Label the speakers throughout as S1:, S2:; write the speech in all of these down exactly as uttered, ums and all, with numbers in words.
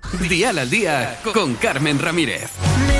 S1: Dial al Día con Carmen Ramírez.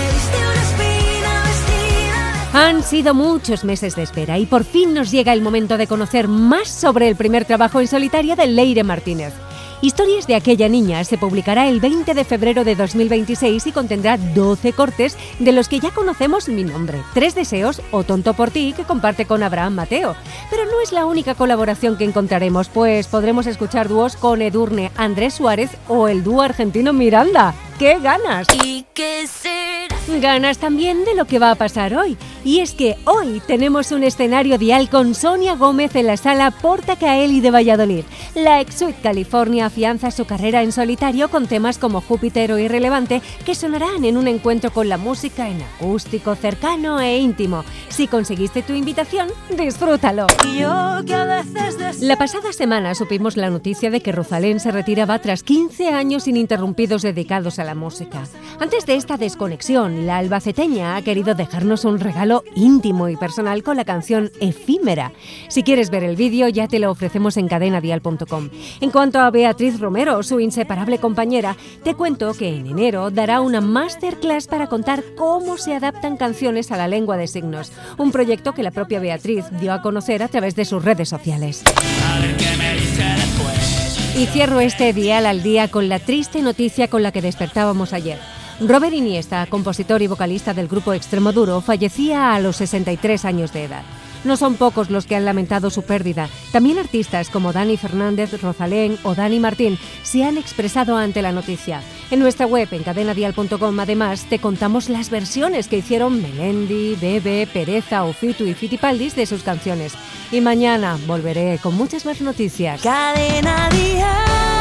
S2: Han sido muchos meses de espera y por fin nos llega el momento de conocer más sobre el primer trabajo en solitario de Leire Martínez. Historias de aquella niña se publicará el veinte de febrero de dos mil veintiséis y contendrá doce cortes de los que ya conocemos Mi Nombre, Tres Deseos o Tonto por ti, que comparte con Abraham Mateo. Pero no es la única colaboración que encontraremos, pues podremos escuchar dúos con Edurne, Andrés Suárez o el dúo argentino Miranda. ¡Qué ganas! ¿Y qué será? Ganas también de lo que va a pasar hoy. Y es que hoy tenemos un escenario dial con Sonia Gómez en la sala Porta Caeli de Valladolid. La ex Sweet California afianza su carrera en solitario con temas como Júpiter o Irrelevante, que sonarán en un encuentro con la música en acústico, cercano e íntimo. Si conseguiste tu invitación, disfrútalo. La pasada semana supimos la noticia de que Rosalén se retiraba tras quince años ininterrumpidos dedicados a la música. Antes de esta desconexión, la albaceteña ha querido dejarnos un regalo íntimo y personal con la canción Efímera. Si quieres ver el vídeo, ya te lo ofrecemos en cadena dial punto com. En cuanto a Beatriz Romero, su inseparable compañera, te cuento que en enero dará una masterclass para contar cómo se adaptan canciones a la lengua de signos, un proyecto que la propia Beatriz dio a conocer a través de sus redes sociales. A ver qué me dice después. Y cierro este Dial al Día con la triste noticia con la que despertábamos ayer. Robert Iniesta, compositor y vocalista del grupo Extremoduro, fallecía a los sesenta y tres años de edad. No son pocos los que han lamentado su pérdida. También artistas como Dani Fernández, Rosalén o Dani Martín se han expresado ante la noticia. En nuestra web, en cadena dial punto com, además, te contamos las versiones que hicieron Melendi, Bebe, Pereza o Fitu y Fitipaldis de sus canciones. Y mañana volveré con muchas más noticias. Cadena Dial.